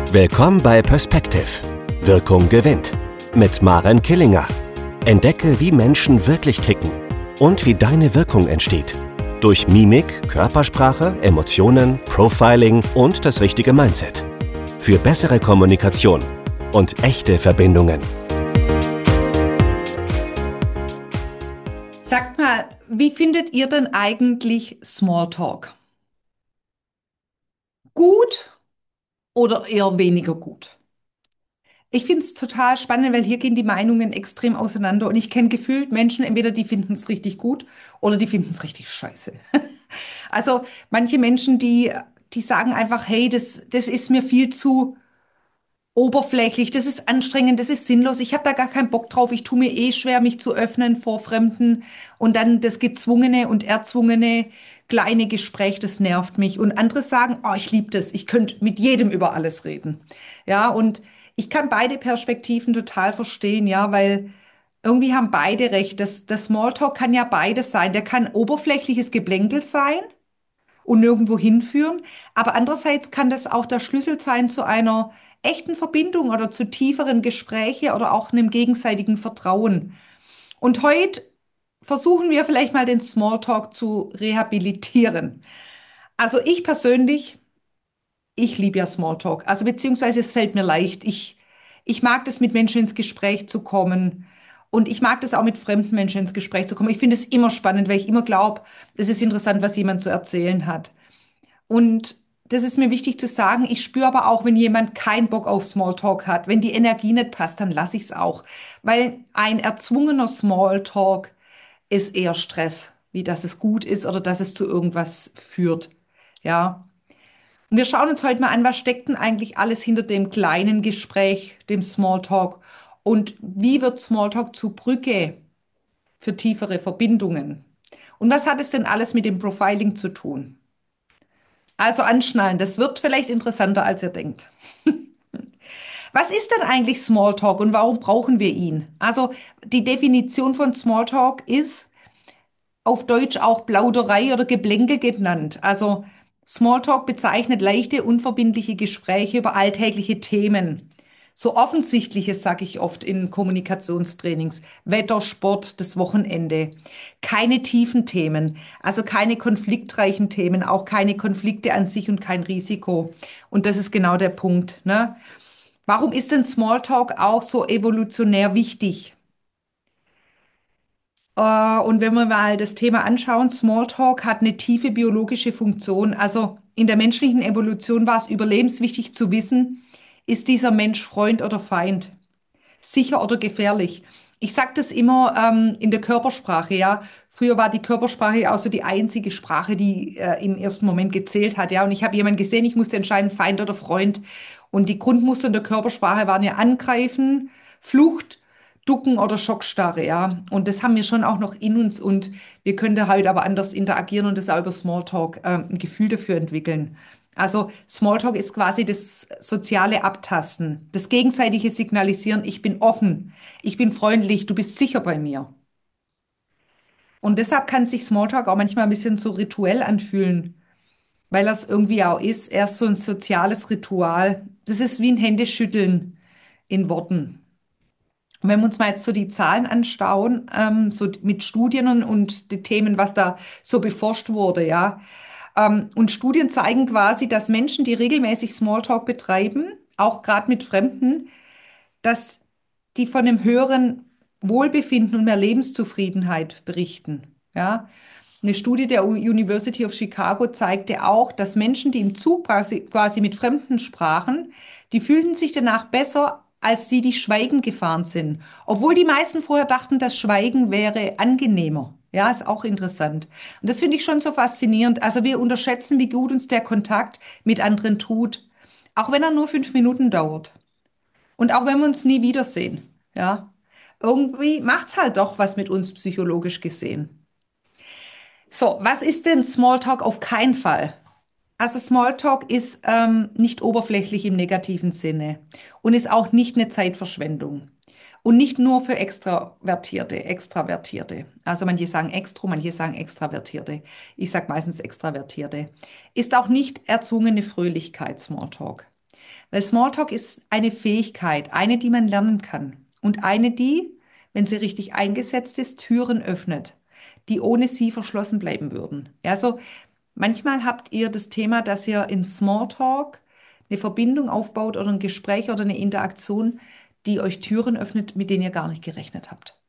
Willkommen bei Perspective. Wirkung gewinnt. Mit Maren Killinger. Entdecke, wie Menschen wirklich ticken und wie deine Wirkung entsteht. Durch Mimik, Körpersprache, Emotionen, Profiling und das richtige Mindset. Für bessere Kommunikation und echte Verbindungen. Sagt mal, wie findet ihr denn eigentlich Smalltalk? Gut oder eher weniger gut? Ich finde es total spannend, weil hier gehen die Meinungen extrem auseinander und ich kenne gefühlt Menschen, entweder die finden es richtig gut oder die finden es richtig scheiße. Also manche Menschen, die sagen einfach, hey, das ist mir viel zu oberflächlich, das ist anstrengend, das ist sinnlos, ich habe da gar keinen Bock drauf, ich tue mir eh schwer, mich zu öffnen vor Fremden und dann das gezwungene und erzwungene kleine Gespräch, das nervt mich. Und andere sagen, oh, ich liebe das, ich könnte mit jedem über alles reden. Ja, und ich kann beide Perspektiven total verstehen, ja, weil irgendwie haben beide recht. Das Smalltalk kann ja beides sein. Der kann oberflächliches Geplänkel sein und nirgendwo hinführen. Aber andererseits kann das auch der Schlüssel sein zu einer echten Verbindung oder zu tieferen Gesprächen oder auch einem gegenseitigen Vertrauen. Und heute versuchen wir vielleicht mal den Smalltalk zu rehabilitieren. Also ich persönlich, ich liebe ja Smalltalk. Also beziehungsweise es fällt mir leicht. Ich mag das, mit Menschen ins Gespräch zu kommen. Und ich mag das auch mit fremden Menschen ins Gespräch zu kommen. Ich finde es immer spannend, weil ich immer glaube, es ist interessant, was jemand zu erzählen hat. Und das ist mir wichtig zu sagen. Ich spüre aber auch, wenn jemand keinen Bock auf Smalltalk hat, wenn die Energie nicht passt, dann lasse ich es auch. Weil ein erzwungener Smalltalk ist eher Stress, wie dass es gut ist oder dass es zu irgendwas führt. Ja. Und wir schauen uns heute mal an, was steckt denn eigentlich alles hinter dem kleinen Gespräch, dem Smalltalk und wie wird Smalltalk zur Brücke für tiefere Verbindungen? Und was hat es denn alles mit dem Profiling zu tun? Also anschnallen, das wird vielleicht interessanter, als ihr denkt. Was ist denn eigentlich Smalltalk und warum brauchen wir ihn? Also die Definition von Smalltalk ist auf Deutsch auch Plauderei oder Geplänkel genannt. Also Smalltalk bezeichnet leichte, unverbindliche Gespräche über alltägliche Themen. So offensichtliches sage ich oft in Kommunikationstrainings. Wetter, Sport, das Wochenende. Keine tiefen Themen, also keine konfliktreichen Themen, auch keine Konflikte an sich und kein Risiko. Und das ist genau der Punkt, ne? Warum ist denn Smalltalk auch so evolutionär wichtig? Und wenn wir mal das Thema anschauen, Smalltalk hat eine tiefe biologische Funktion. Also in der menschlichen Evolution war es überlebenswichtig zu wissen, ist dieser Mensch Freund oder Feind, sicher oder gefährlich. Ich sage das immer in der Körpersprache, ja. Früher war die Körpersprache auch so die einzige Sprache, die im ersten Moment gezählt hat, ja. Und ich habe jemanden gesehen, ich musste entscheiden, Feind oder Freund. Und die Grundmuster in der Körpersprache waren ja Angreifen, Flucht, Ducken oder Schockstarre, ja. Und das haben wir schon auch noch in uns und wir können da heute aber anders interagieren und das auch über Smalltalk ein Gefühl dafür entwickeln. Also Smalltalk ist quasi das soziale Abtasten, das gegenseitige Signalisieren, ich bin offen, ich bin freundlich, du bist sicher bei mir. Und deshalb kann sich Smalltalk auch manchmal ein bisschen so rituell anfühlen, weil das irgendwie auch ist, erst so ein soziales Ritual. Das ist wie ein Händeschütteln in Worten. Und wenn wir uns mal jetzt so die Zahlen anschauen, so mit Studien und die Themen, was da so beforscht wurde, ja. Und Studien zeigen quasi, dass Menschen, die regelmäßig Smalltalk betreiben, auch gerade mit Fremden, dass die von einem höheren Wohlbefinden und mehr Lebenszufriedenheit berichten. Ja. Eine Studie der University of Chicago zeigte auch, dass Menschen, die im Zug quasi mit Fremden sprachen, die fühlten sich danach besser, als die, die schweigend gefahren sind. Obwohl die meisten vorher dachten, das Schweigen wäre angenehmer. Ja, ist auch interessant. Und das finde ich schon so faszinierend. Also wir unterschätzen, wie gut uns der Kontakt mit anderen tut. Auch wenn er nur 5 Minuten dauert. Und auch wenn wir uns nie wiedersehen. Ja. Irgendwie macht's halt doch was mit uns psychologisch gesehen. So, was ist denn Smalltalk auf keinen Fall? Also Smalltalk ist nicht oberflächlich im negativen Sinne und ist auch nicht eine Zeitverschwendung. Und nicht nur für Extravertierte. Also manche sagen Extro, manche sagen Extravertierte. Ich sage meistens Extravertierte. Ist auch nicht erzwungene Fröhlichkeit, Smalltalk. Weil Smalltalk ist eine Fähigkeit, eine, die man lernen kann. Und eine, die, wenn sie richtig eingesetzt ist, Türen öffnet, die ohne sie verschlossen bleiben würden. Ja, also manchmal habt ihr das Thema, dass ihr in Smalltalk eine Verbindung aufbaut oder ein Gespräch oder eine Interaktion, die euch Türen öffnet, mit denen ihr gar nicht gerechnet habt.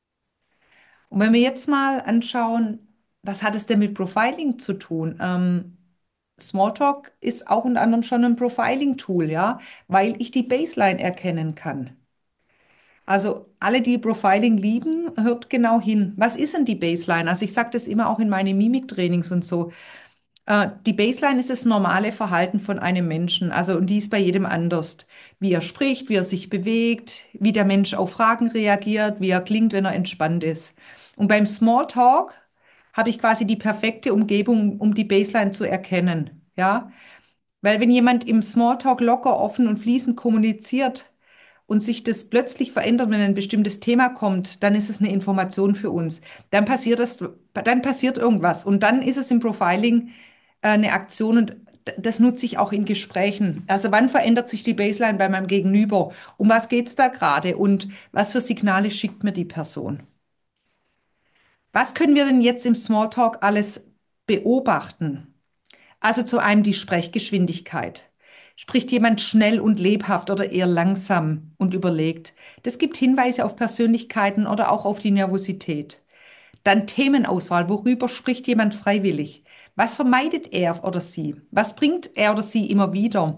Und wenn wir jetzt mal anschauen, was hat es denn mit Profiling zu tun? Smalltalk ist auch unter anderem schon ein Profiling-Tool, ja, weil ich die Baseline erkennen kann. Also alle, die Profiling lieben, hört genau hin. Was ist denn die Baseline? Also ich sage das immer auch in meinen Mimiktrainings und so. Die Baseline ist das normale Verhalten von einem Menschen. Also und die ist bei jedem anders. Wie er spricht, wie er sich bewegt, wie der Mensch auf Fragen reagiert, wie er klingt, wenn er entspannt ist. Und beim Smalltalk habe ich quasi die perfekte Umgebung, um die Baseline zu erkennen. Ja, weil wenn jemand im Smalltalk locker, offen und fließend kommuniziert und sich das plötzlich verändert, wenn ein bestimmtes Thema kommt, dann ist es eine Information für uns. Dann passiert irgendwas und dann ist es im Profiling eine Aktion und das nutze ich auch in Gesprächen. Also wann verändert sich die Baseline bei meinem Gegenüber? Um was geht's da gerade und was für Signale schickt mir die Person? Was können wir denn jetzt im Smalltalk alles beobachten? Also zu einem die Sprechgeschwindigkeit. Spricht jemand schnell und lebhaft oder eher langsam und überlegt? Das gibt Hinweise auf Persönlichkeiten oder auch auf die Nervosität. Dann Themenauswahl. Worüber spricht jemand freiwillig? Was vermeidet er oder sie? Was bringt er oder sie immer wieder?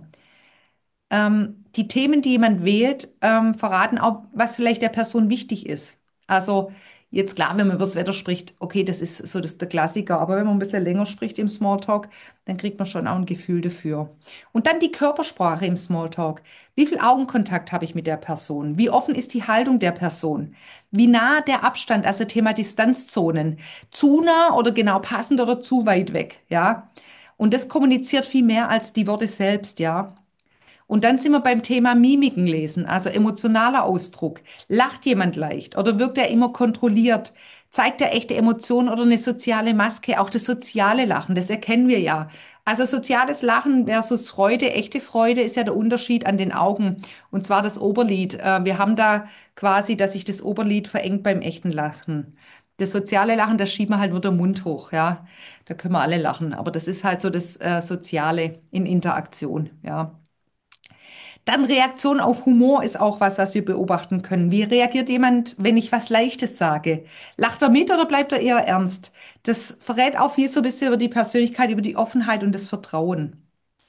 Die Themen, die jemand wählt, verraten auch, was vielleicht der Person wichtig ist. Also jetzt klar, wenn man über das Wetter spricht, okay, das ist so der Klassiker, aber wenn man ein bisschen länger spricht im Smalltalk, dann kriegt man schon auch ein Gefühl dafür. Und dann die Körpersprache im Smalltalk. Wie viel Augenkontakt habe ich mit der Person? Wie offen ist die Haltung der Person? Wie nah der Abstand, also Thema Distanzzonen? Zu nah oder genau passend oder zu weit weg, ja? Und das kommuniziert viel mehr als die Worte selbst, ja? Und dann sind wir beim Thema Mimiken lesen, also emotionaler Ausdruck. Lacht jemand leicht oder wirkt er immer kontrolliert? Zeigt er echte Emotionen oder eine soziale Maske? Auch das soziale Lachen, das erkennen wir ja. Also soziales Lachen versus Freude, echte Freude ist ja der Unterschied an den Augen. Und zwar das Oberlid. Wir haben da quasi, dass sich das Oberlid verengt beim echten Lachen. Das soziale Lachen, da schieben wir halt nur den Mund hoch, ja. Da können wir alle lachen. Aber das ist halt so das Soziale in Interaktion, ja. Dann Reaktion auf Humor ist auch was, was wir beobachten können. Wie reagiert jemand, wenn ich was Leichtes sage? Lacht er mit oder bleibt er eher ernst? Das verrät auch viel so ein bisschen über die Persönlichkeit, über die Offenheit und das Vertrauen.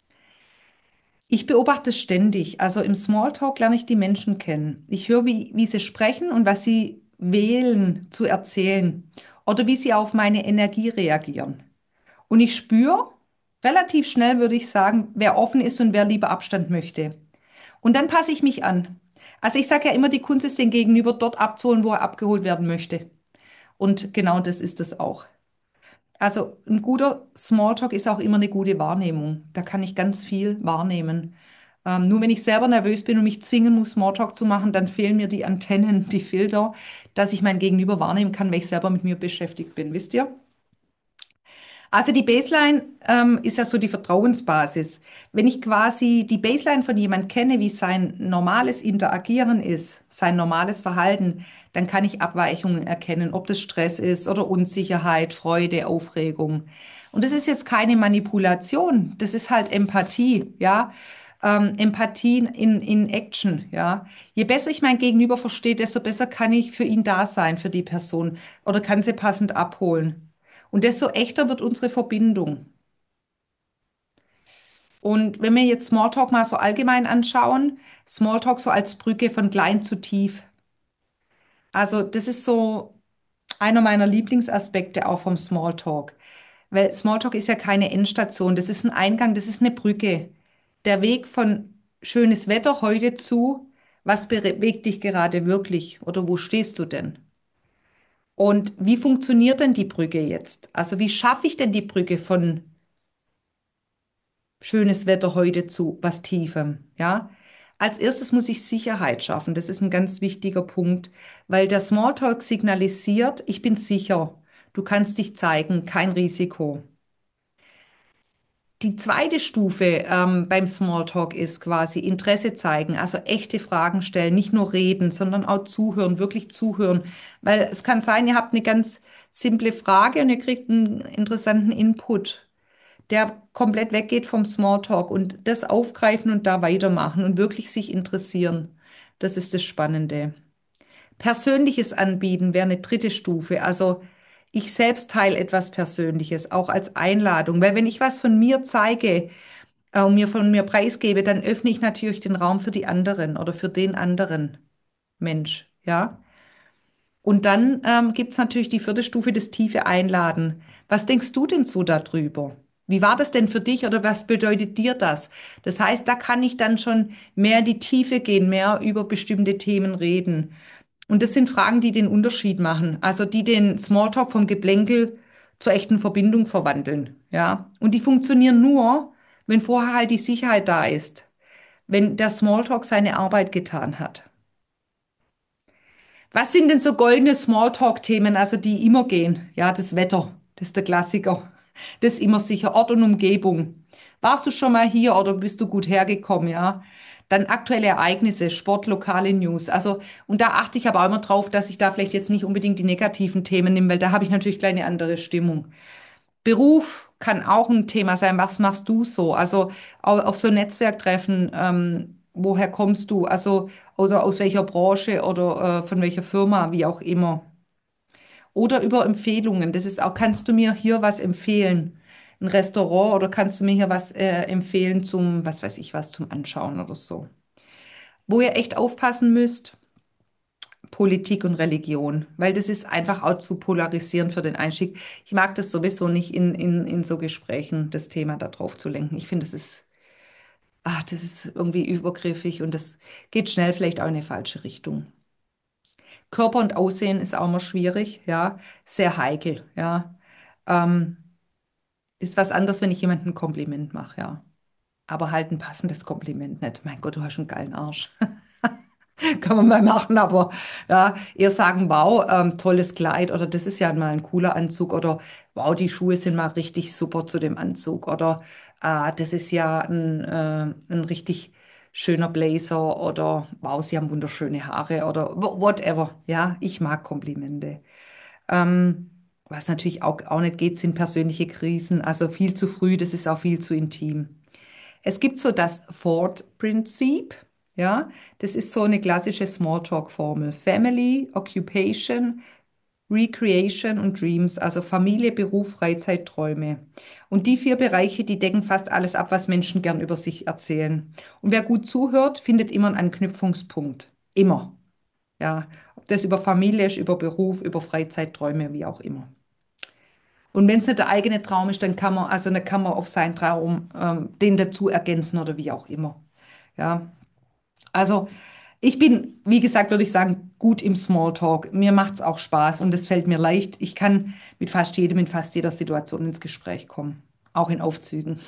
Ich beobachte es ständig. Also im Smalltalk lerne ich die Menschen kennen. Ich höre, wie sie sprechen und was sie wählen zu erzählen oder wie sie auf meine Energie reagieren. Und ich spüre relativ schnell, würde ich sagen, wer offen ist und wer lieber Abstand möchte. Und dann passe ich mich an. Also ich sage ja immer, die Kunst ist den Gegenüber dort abzuholen, wo er abgeholt werden möchte. Und genau das ist es auch. Also ein guter Smalltalk ist auch immer eine gute Wahrnehmung. Da kann ich ganz viel wahrnehmen. Nur wenn ich selber nervös bin und mich zwingen muss, Smalltalk zu machen, dann fehlen mir die Antennen, die Filter, dass ich mein Gegenüber wahrnehmen kann, weil ich selber mit mir beschäftigt bin. Wisst ihr? Also die Baseline ist ja so die Vertrauensbasis. Wenn ich quasi die Baseline von jemand kenne, wie sein normales Interagieren ist, sein normales Verhalten, dann kann ich Abweichungen erkennen, ob das Stress ist oder Unsicherheit, Freude, Aufregung. Und das ist jetzt keine Manipulation, das ist halt Empathie, ja. Empathie in Action, ja. Je besser ich mein Gegenüber verstehe, desto besser kann ich für ihn da sein, für die Person oder kann sie passend abholen. Und desto echter wird unsere Verbindung. Und wenn wir jetzt Smalltalk mal so allgemein anschauen, Smalltalk so als Brücke von klein zu tief. Also das ist so einer meiner Lieblingsaspekte auch vom Smalltalk. Weil Smalltalk ist ja keine Endstation, das ist ein Eingang, das ist eine Brücke. Der Weg von schönes Wetter heute zu, was bewegt dich gerade wirklich oder wo stehst du denn? Und wie funktioniert denn die Brücke jetzt? Also wie schaffe ich denn die Brücke von schönes Wetter heute zu was Tiefem, ja? Als erstes muss ich Sicherheit schaffen. Das ist ein ganz wichtiger Punkt, weil der Smalltalk signalisiert, ich bin sicher. Du kannst dich zeigen, kein Risiko. Die zweite Stufe beim Smalltalk ist quasi Interesse zeigen, also echte Fragen stellen, nicht nur reden, sondern auch zuhören, wirklich zuhören. Weil es kann sein, ihr habt eine ganz simple Frage und ihr kriegt einen interessanten Input, der komplett weggeht vom Smalltalk und das aufgreifen und da weitermachen und wirklich sich interessieren. Das ist das Spannende. Persönliches Anbieten wäre eine dritte Stufe. Also ich selbst teile etwas Persönliches, auch als Einladung. Weil wenn ich was von mir zeige und mir von mir preisgebe, dann öffne ich natürlich den Raum für die anderen oder für den anderen Mensch. Ja. Und dann gibt es natürlich die vierte Stufe, das tiefe Einladen. Was denkst du denn so darüber? Wie war das denn für dich oder was bedeutet dir das? Das heißt, da kann ich dann schon mehr in die Tiefe gehen, mehr über bestimmte Themen reden. Und das sind Fragen, die den Unterschied machen, also die den Smalltalk vom Geplänkel zur echten Verbindung verwandeln, ja. Und die funktionieren nur, wenn vorher halt die Sicherheit da ist, wenn der Smalltalk seine Arbeit getan hat. Was sind denn so goldene Smalltalk-Themen, also die immer gehen? Ja, das Wetter, das ist der Klassiker. Das ist immer sicher. Ort und Umgebung. Warst du schon mal hier oder bist du gut hergekommen, ja? Dann aktuelle Ereignisse, Sport, lokale News. Also, und da achte ich aber auch immer drauf, dass ich da vielleicht jetzt nicht unbedingt die negativen Themen nehme, weil da habe ich natürlich gleich eine andere Stimmung. Beruf kann auch ein Thema sein. Was machst du so? Also auf so Netzwerktreffen, woher kommst du? Also oder aus welcher Branche oder von welcher Firma, wie auch immer. Oder über Empfehlungen. Das ist auch, kannst du mir hier was empfehlen? Ein Restaurant oder kannst du mir hier was empfehlen zum, was weiß ich, was zum Anschauen oder so. Wo ihr echt aufpassen müsst, Politik und Religion, weil das ist einfach auch zu polarisieren für den Einstieg. Ich mag das sowieso nicht in so Gesprächen, das Thema da drauf zu lenken. Ich finde, das ist irgendwie übergriffig und das geht schnell vielleicht auch in eine falsche Richtung. Körper und Aussehen ist auch immer schwierig, ja, sehr heikel, ja. Ähm, Ist was anderes, wenn ich jemandem ein Kompliment mache, ja. Aber halt ein passendes Kompliment nicht. Mein Gott, du hast einen geilen Arsch. Kann man mal machen, aber ja, eher sagen, wow, tolles Kleid oder das ist ja mal ein cooler Anzug oder wow, die Schuhe sind mal richtig super zu dem Anzug oder das ist ja ein richtig schöner Blazer oder wow, sie haben wunderschöne Haare oder whatever. Ja, ich mag Komplimente. Ähm, Was natürlich auch nicht geht, sind persönliche Krisen. Also viel zu früh, das ist auch viel zu intim. Es gibt so das Ford-Prinzip, ja, das ist so eine klassische Smalltalk-Formel. Family, Occupation, Recreation und Dreams, also Familie, Beruf, Freizeit, Träume. Und die vier Bereiche, die decken fast alles ab, was Menschen gern über sich erzählen. Und wer gut zuhört, findet immer einen Anknüpfungspunkt. Immer. Ja, ob das über Familie ist, über Beruf, über Freizeit, Träume, wie auch immer. Und wenn es nicht der eigene Traum ist, dann kann man auf seinen Traum den dazu ergänzen oder wie auch immer. Ja, also ich bin, wie gesagt, würde ich sagen, gut im Smalltalk. Mir macht es auch Spaß und es fällt mir leicht. Ich kann mit fast jedem, in fast jeder Situation ins Gespräch kommen, auch in Aufzügen.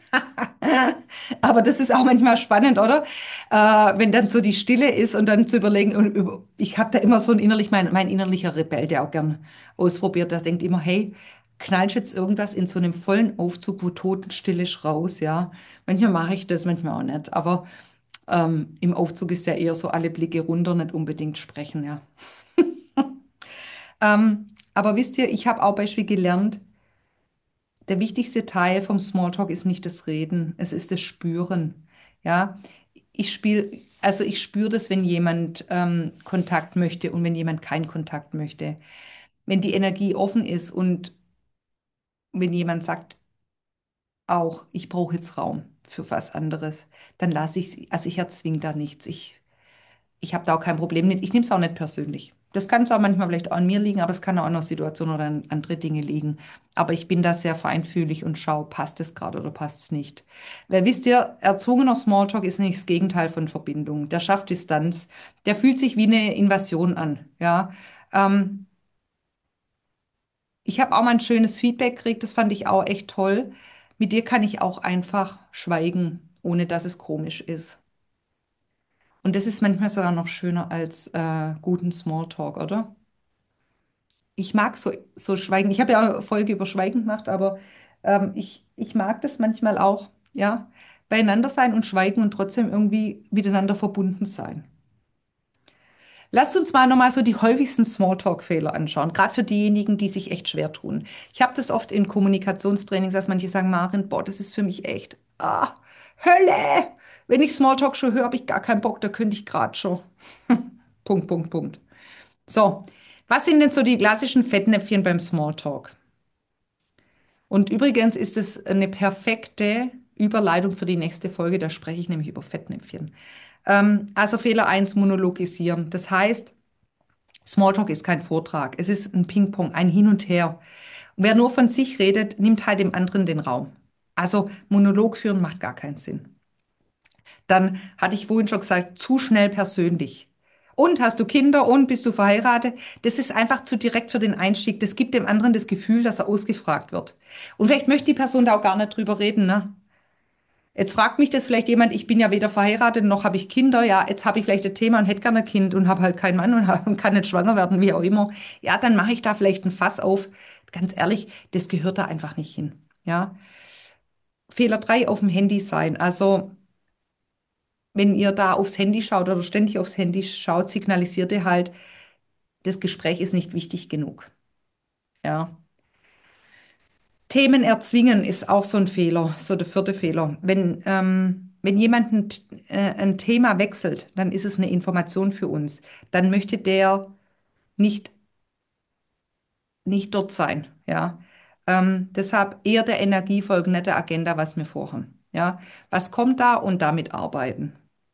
Aber das ist auch manchmal spannend, oder? Wenn dann so die Stille ist und dann zu überlegen, ich habe da immer so mein innerlicher Rebell, der auch gern ausprobiert, der denkt immer, hey, knallst jetzt irgendwas in so einem vollen Aufzug, wo Totenstille ist, raus, ja. Manchmal mache ich das, manchmal auch nicht. Aber im Aufzug ist ja eher so alle Blicke runter, nicht unbedingt sprechen, ja. Aber wisst ihr, ich habe auch Beispiel gelernt, der wichtigste Teil vom Smalltalk ist nicht das Reden, es ist das Spüren. Ja, ich spüre das, wenn jemand Kontakt möchte und wenn jemand keinen Kontakt möchte. Wenn die Energie offen ist und wenn jemand sagt, auch, ich brauche jetzt Raum für was anderes, dann lasse ich, also ich erzwinge da nichts. Ich habe da auch kein Problem mit. Ich nehme es auch nicht persönlich. Das kann zwar manchmal vielleicht auch an mir liegen, aber es kann auch an einer Situation oder an andere Dinge liegen. Aber ich bin da sehr feinfühlig und schaue, passt es gerade oder passt es nicht. Weil wisst ihr, erzwungener Smalltalk ist nicht das Gegenteil von Verbindung. Der schafft Distanz. Der fühlt sich wie eine Invasion an. Ja. Ähm, Ich habe auch mal ein schönes Feedback gekriegt. Das fand ich auch echt toll. Mit dir kann ich auch einfach schweigen, ohne dass es komisch ist. Und das ist manchmal sogar noch schöner als guten Smalltalk, oder? Ich mag so Schweigen. Ich habe ja auch eine Folge über Schweigen gemacht, aber Ich mag das manchmal auch, ja, beieinander sein und schweigen und trotzdem irgendwie miteinander verbunden sein. Lasst uns mal nochmal so die häufigsten Smalltalk-Fehler anschauen, gerade für diejenigen, die sich echt schwer tun. Ich habe das oft in Kommunikationstrainings, dass manche sagen, Marin, boah, das ist für mich echt, Hölle! Wenn ich Smalltalk schon höre, habe ich gar keinen Bock, da könnte ich gerade schon. Punkt, Punkt, Punkt. So, was sind denn so die klassischen Fettnäpfchen beim Smalltalk? Und übrigens ist es eine perfekte Überleitung für die nächste Folge, da spreche ich nämlich über Fettnäpfchen. Also Fehler eins: Monologisieren. Das heißt, Smalltalk ist kein Vortrag, es ist ein Ping-Pong, ein Hin und Her. Und wer nur von sich redet, nimmt halt dem anderen den Raum. Also Monolog führen macht gar keinen Sinn. Dann hatte ich vorhin schon gesagt, zu schnell persönlich. Und hast du Kinder und bist du verheiratet? Das ist einfach zu direkt für den Einstieg. Das gibt dem anderen das Gefühl, dass er ausgefragt wird. Und vielleicht möchte die Person da auch gar nicht drüber reden, ne? Jetzt fragt mich das vielleicht jemand, ich bin ja weder verheiratet noch habe ich Kinder. Ja, jetzt habe ich vielleicht ein Thema und hätte gerne ein Kind und habe halt keinen Mann und und kann nicht schwanger werden, wie auch immer. Ja, dann mache ich da vielleicht ein Fass auf. Ganz ehrlich, das gehört da einfach nicht hin. Ja, Fehler drei: auf dem Handy sein. Also, wenn ihr da aufs Handy schaut oder ständig aufs Handy schaut, signalisiert ihr halt, das Gespräch ist nicht wichtig genug. Ja. Themen erzwingen ist auch so ein Fehler, so der vierte Fehler. Wenn jemand ein Thema wechselt, dann ist es eine Information für uns. Dann möchte der nicht, nicht dort sein. Ja. Deshalb eher der Energie folgen, nicht der Agenda, was wir vorhaben. Ja. Was kommt da und damit arbeiten.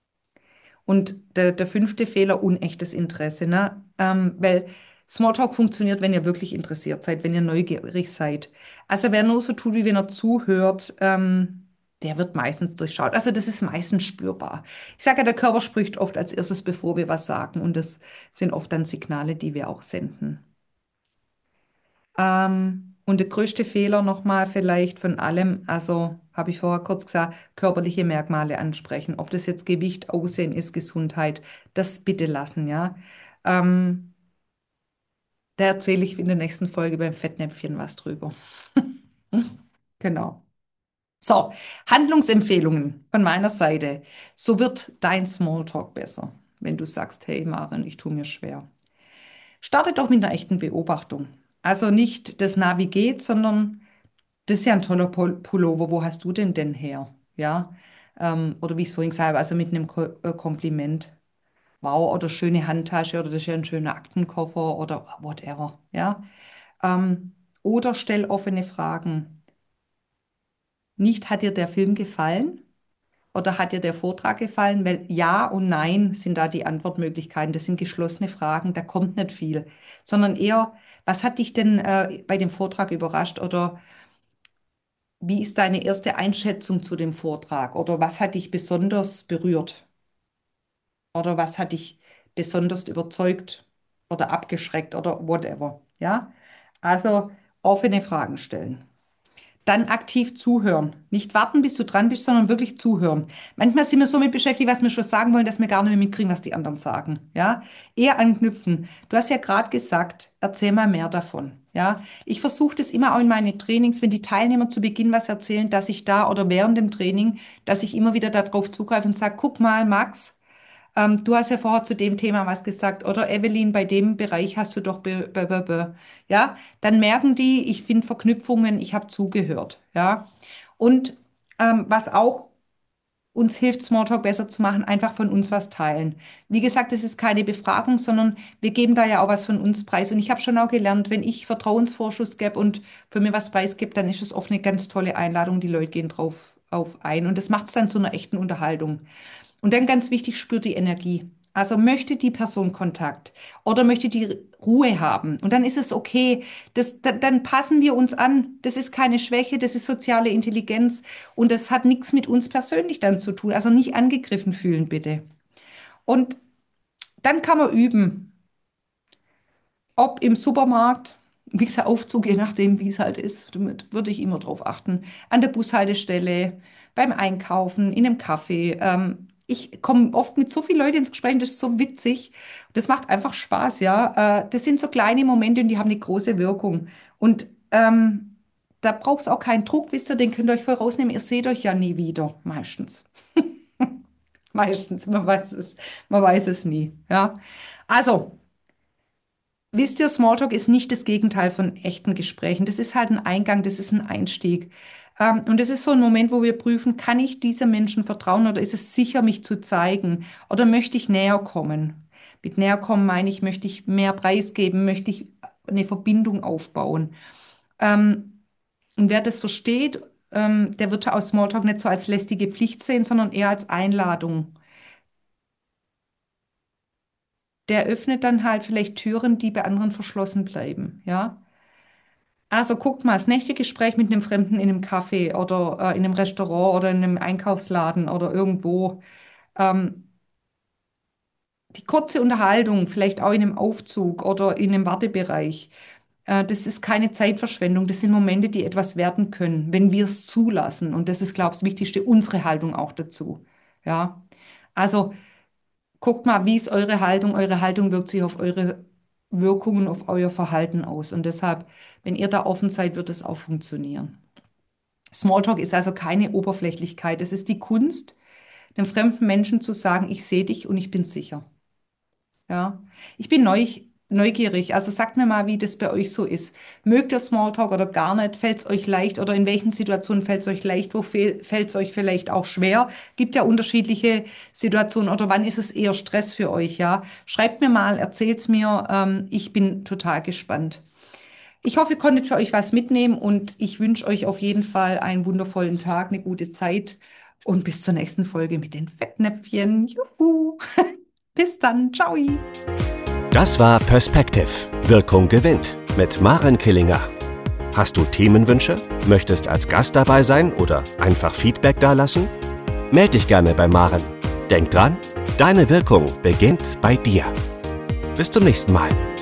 Und der fünfte Fehler: unechtes Interesse. Ne? Weil Smalltalk funktioniert, wenn ihr wirklich interessiert seid, wenn ihr neugierig seid. Also wer nur so tut, wie wenn er zuhört, der wird meistens durchschaut. Also das ist meistens spürbar. Ich sage ja, der Körper spricht oft als erstes, bevor wir was sagen. Und das sind oft dann Signale, die wir auch senden. Und der größte Fehler nochmal vielleicht von allem, also habe ich vorher kurz gesagt, körperliche Merkmale ansprechen. Ob das jetzt Gewicht, Aussehen ist, Gesundheit, das bitte lassen, ja. Ähm, Da erzähle ich in der nächsten Folge beim Fettnäpfchen was drüber. Genau. So, Handlungsempfehlungen von meiner Seite. So wird dein Smalltalk besser, wenn du sagst, hey Maren, ich tue mir schwer. Starte doch mit einer echten Beobachtung. Also nicht das Navi geht, sondern das ist ja ein toller Pullover. Wo hast du denn her? Ja, oder wie ich es vorhin gesagt habe, also mit einem Kompliment. Wow, oder schöne Handtasche oder das ist ja ein schöner Aktenkoffer oder whatever. Ja, oder stell offene Fragen. Nicht, hat dir der Film gefallen oder hat dir der Vortrag gefallen? Weil Ja und Nein sind da die Antwortmöglichkeiten. Das sind geschlossene Fragen, da kommt nicht viel, sondern eher, was hat dich denn bei dem Vortrag überrascht oder wie ist deine erste Einschätzung zu dem Vortrag? Oder was hat dich besonders berührt? Oder was hat dich besonders überzeugt oder abgeschreckt oder whatever? Ja? Also offene Fragen stellen. Dann aktiv zuhören. Nicht warten, bis du dran bist, sondern wirklich zuhören. Manchmal sind wir so mit beschäftigt, was wir schon sagen wollen, dass wir gar nicht mehr mitkriegen, was die anderen sagen. Ja, eher anknüpfen. Du hast ja gerade gesagt, erzähl mal mehr davon. Ja, ich versuche das immer auch in meine Trainings, wenn die Teilnehmer zu Beginn was erzählen, dass ich da oder während dem Training, dass ich immer wieder darauf zugreife und sage, guck mal, Max, du hast ja vorher zu dem Thema was gesagt oder Evelyn, bei dem Bereich hast du doch ja, dann merken die, ich finde Verknüpfungen, ich habe zugehört, ja. Und was auch uns hilft, Smalltalk besser zu machen, einfach von uns was teilen. Wie gesagt, es ist keine Befragung, sondern wir geben da ja auch was von uns preis. Und ich habe schon auch gelernt, wenn ich Vertrauensvorschuss gebe und für mir was preisgebe, dann ist es oft eine ganz tolle Einladung. Die Leute gehen drauf auf ein und das macht es dann zu einer echten Unterhaltung. Und dann ganz wichtig, spürt die Energie. Also möchte die Person Kontakt oder möchte die Ruhe haben. Und dann ist es okay. Dann passen wir uns an. Das ist keine Schwäche, das ist soziale Intelligenz. Und das hat nichts mit uns persönlich dann zu tun. Also nicht angegriffen fühlen, bitte. Und dann kann man üben. Ob im Supermarkt, wie gesagt, Aufzug, je nachdem, wie es halt ist, damit würde ich immer drauf achten. An der Bushaltestelle, beim Einkaufen, in einem Café. Ich komme oft mit so vielen Leuten ins Gespräch, das ist so witzig. Das macht einfach Spaß, ja. Das sind so kleine Momente und die haben eine große Wirkung. Und da braucht es auch keinen Druck, wisst ihr, den könnt ihr euch voll rausnehmen. Ihr seht euch ja nie wieder, meistens. Meistens, man weiß es nie. Ja? Also, wisst ihr, Smalltalk ist nicht das Gegenteil von echten Gesprächen. Das ist halt ein Eingang, das ist ein Einstieg. Und das ist so ein Moment, wo wir prüfen, kann ich diesem Menschen vertrauen oder ist es sicher, mich zu zeigen? Oder möchte ich näher kommen? Mit näher kommen meine ich, möchte ich mehr preisgeben, möchte ich eine Verbindung aufbauen. Und wer das versteht, der wird aus Smalltalk nicht so als lästige Pflicht sehen, sondern eher als Einladung. Der öffnet dann halt vielleicht Türen, die bei anderen verschlossen bleiben, ja. Also guckt mal, das nächste Gespräch mit einem Fremden in einem Café oder in einem Restaurant oder in einem Einkaufsladen oder irgendwo. Ähm, die kurze Unterhaltung, vielleicht auch in einem Aufzug oder in einem Wartebereich, das ist keine Zeitverschwendung. Das sind Momente, die etwas werden können, wenn wir es zulassen. Und das ist, glaube ich, das Wichtigste, unsere Haltung auch dazu. Ja, also guckt mal, wie ist eure Haltung? Eure Haltung wirkt sich auf eure Wirkungen, auf euer Verhalten aus. Und deshalb, wenn ihr da offen seid, wird es auch funktionieren. Smalltalk ist also keine Oberflächlichkeit. Es ist die Kunst, einem fremden Menschen zu sagen, ich sehe dich und ich bin sicher. Ja, ich bin neugierig. Also sagt mir mal, wie das bei euch so ist. Mögt ihr Smalltalk oder gar nicht? Fällt es euch leicht oder in welchen Situationen fällt es euch leicht? Wo fällt es euch vielleicht auch schwer? Gibt ja unterschiedliche Situationen oder wann ist es eher Stress für euch? Ja, schreibt mir mal, erzählt's mir. Ich bin total gespannt. Ich hoffe, ihr konntet für euch was mitnehmen und ich wünsche euch auf jeden Fall einen wundervollen Tag, eine gute Zeit und bis zur nächsten Folge mit den Fettnäpfchen. Juhu! Bis dann, ciao! Das war Perspective. Wirkung gewinnt mit Maren Killinger. Hast du Themenwünsche? Möchtest als Gast dabei sein oder einfach Feedback dalassen? Meld dich gerne bei Maren. Denk dran, deine Wirkung beginnt bei dir. Bis zum nächsten Mal.